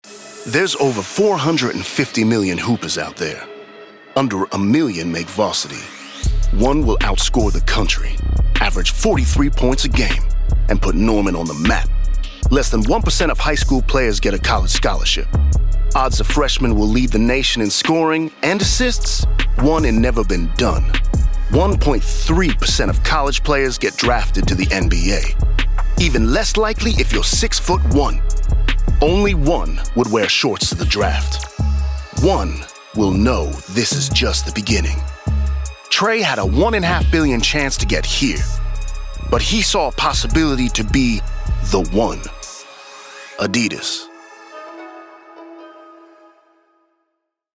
There's over 450 million hoopers out there. Under 1 million make varsity. One will outscore the country, average 43 points a game, and put Norman on the map. Less than 1% of high school players get a college scholarship. Odds a freshman will lead the nation in scoring and assists, one in never been done. 1.3% of college players get drafted to the NBA. Even less likely if you're 6'1". Only one would wear shorts to the draft. One will know this is just the beginning. Trey had a 1.5 billion chance to get here, but he saw a possibility to be the one. Adidas.